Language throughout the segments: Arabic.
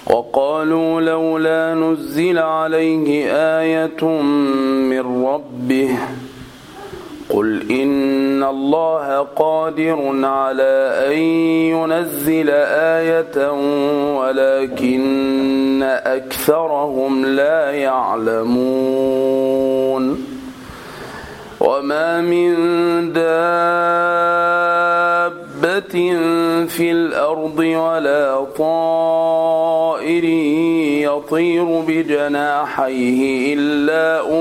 وقالوا لولا نزل عليه آية من ربه قل إن الله قادر على أن ينزل آية ولكن أكثرهم لا يعلمون وما من دابة في الأرض ولا طائر يطير بجناحيه إلا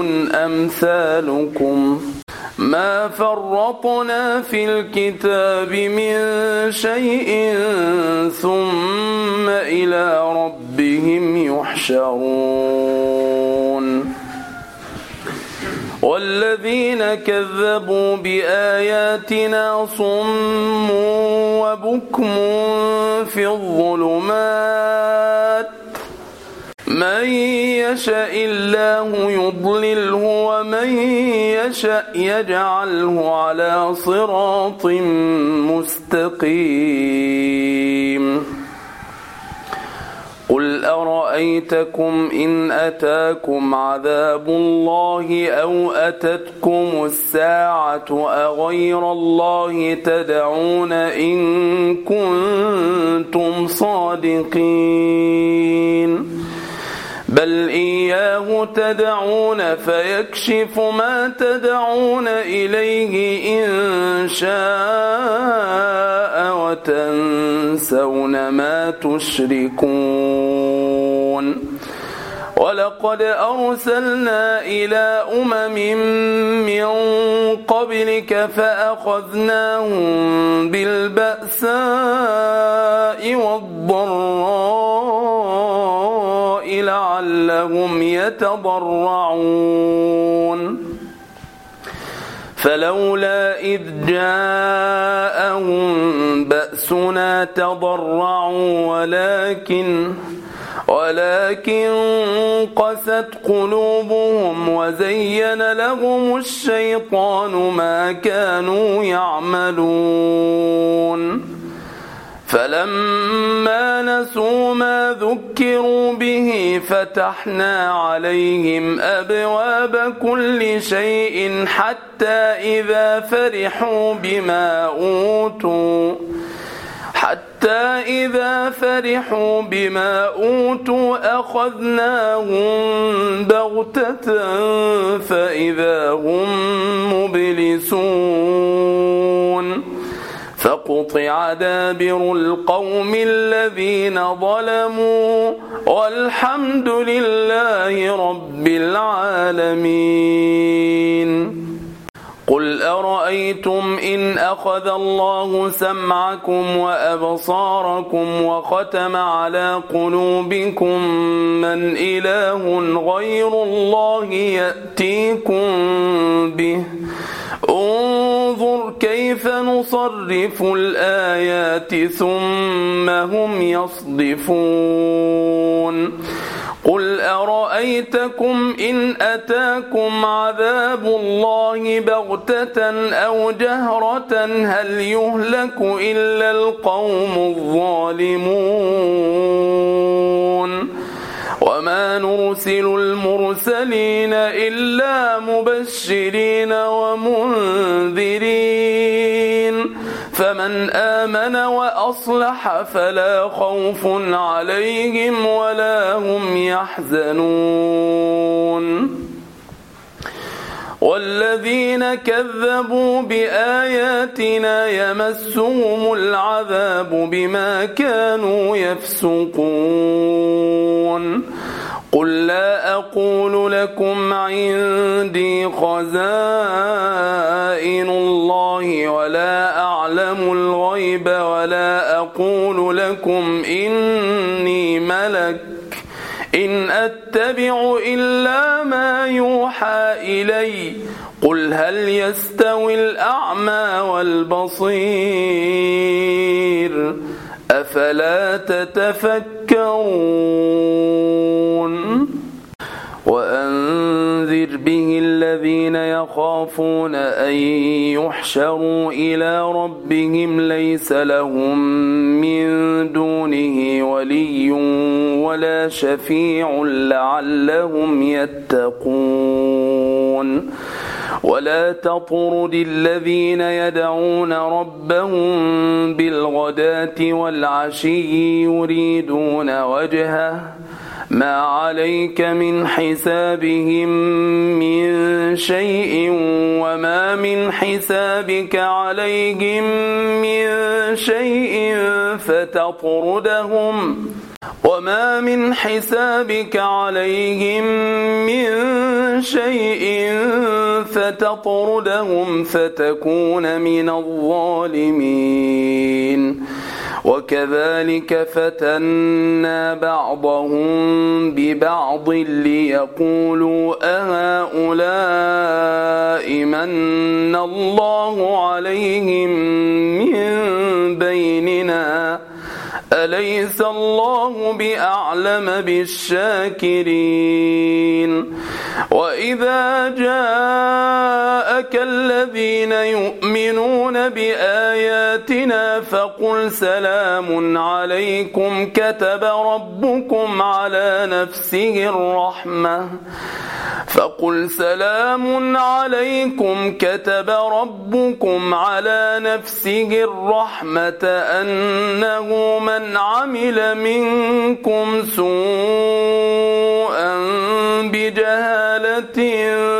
أمثالكم ما فرطنا في الكتاب من شيء ثم إلى ربهم يحشرون والذين كذبوا بآياتنا صم وبكم في الظلمات من يشاء الله يضلله ومن يشاء يجعله على صراط مستقيم قل أرأيتكم إن أتاكم عذاب الله أو أتتكم الساعة أغير الله تدعون إن كنتم صادقين بل إياه تدعون فيكشف ما تدعون إليه إن شاء وتنسون ما تشركون ولقد أرسلنا إلى من قبلك فأخذناهم بالبأساء والضراء لعلهم يتضرعون فلولا إذ جاءهم بأسنا تضرعوا ولكن قست قلوبهم وزين لهم الشيطان ما كانوا يعملون فلما نسوا ما ذكروا به فتحنا عليهم أبواب كل شيء حتى إذا فرحوا بما أوتوا أخذناهم بغتة فإذا هم مبلسون فقطع دابر القوم الذين ظلموا والحمد لله رب العالمين قل أرأيتم إن أخذ الله سمعكم وأبصاركم وختم على قلوبكم من إله غير الله يأتيكم به انظر كيف نصرف الآيات ثم هم يصدفون قل أرأيتكم إن أتاكم عذاب الله بغتة أو جهرة هل يهلك إلا القوم الظالمون وما نرسل المرسلين إلا مبشرين ومنذرين فمن آمن وأصلح فلا خوف عليهم ولا هم يحزنون والذين كذبوا بآياتنا يمسهم العذاب بما كانوا يفسقون قل لا أقول لكم عندي خزائن الله ولا أعلم الغيب ولا أقول لكم إني ملك إن أتبع إلا ما يوحى إلي قل هل يستوي الأعمى والبصير أفلا تتفكرون وأنذر وأنذر به الذين يخافون أن يحشروا إلى ربهم ليس لهم من دونه ولي ولا شفيع لعلهم يتقون ولا تطرد الذين يدعون ربهم بالغداة والعشي يريدون وجهه ما عليك من حسابهم من شيء وما من حسابك عليهم من شيء فتطردهم فتكون من الظالمين وكذلك فتنا بعضهم ببعض ليقولوا أهؤلاء من الله عليهم من بيننا أليس الله بأعلم بالشاكرين وإذا جاءك الذين يؤمنون بآياتنا فقل سلام عليكم كتب ربكم على نفسه الرحمة أنه من عمل منكم سوءا بجهالة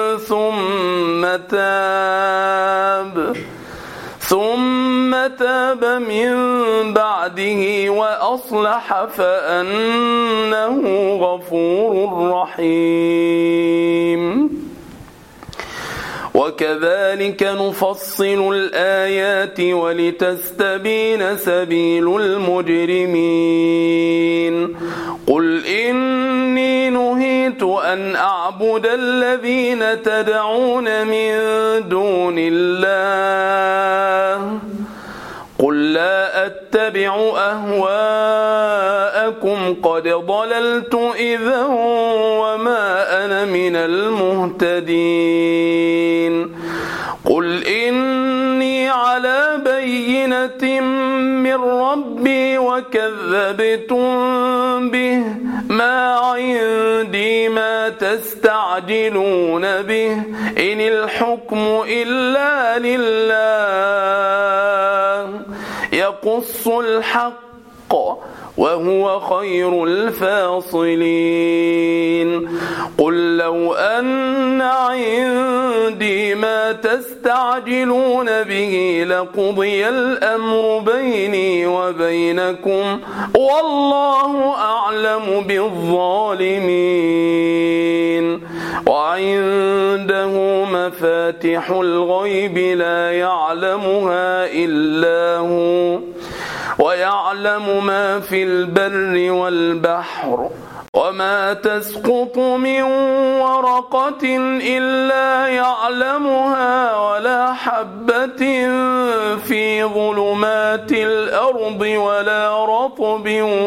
ثم تاب من بعده وأصلح فأنه غفور رحيم وكذلك نفصل الآيات ولتستبين سبيل المجرمين قل إني نهيت أن أعبد الذين تدعون من دون الله قل لا أتبع أهواءكم قد ضللت إذا وما أنا من المهتدين قل إني على بينة من ربي وكذبتم به ما عندي ما تستعجلون به إن الحكم إلا لله يقص الحق وهو خير الفاصلين قل لو أن عندي ما تستعجلون به لقضي الأمر بيني وبينكم والله أعلم بالظالمين وعنده مفاتح الغيب لا يعلمها إلا هو ويعلم ما في البر والبحر وما تسقط من ورقة إلا يعلمها ولا حبة في ظلمات الأرض ولا رطب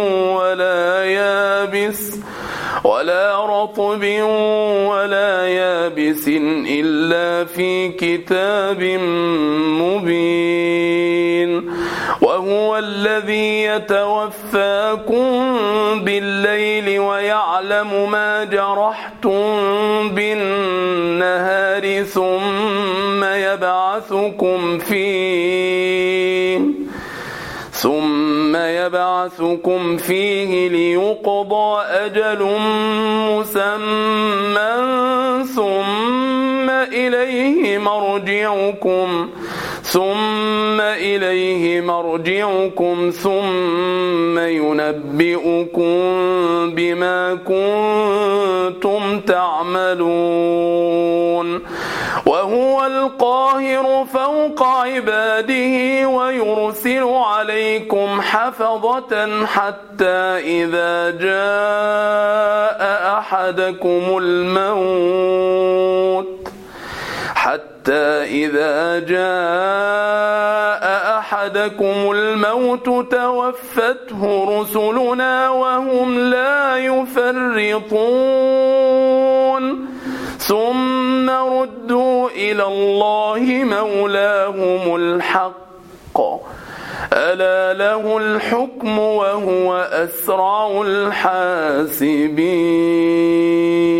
ولا يابس إلا في كتاب مبين وهو الذي يتوفاكم بالليل ويعلم ما جرحتم بالنهار ثم يبعثكم فيه ليقضى أجل مسمى ثم إليه مرجعكم ثم ينبئكم بما كنتم تعملون وهو القاهر فوق عباده ويرسل عليكم حفظة حتى إذا جاء أحدكم الموت توفته رسلنا وهم لا يفرطون ثم ردوا إلى الله مولاهم الحق ألا له الحكم وهو أسرع الحاسبين.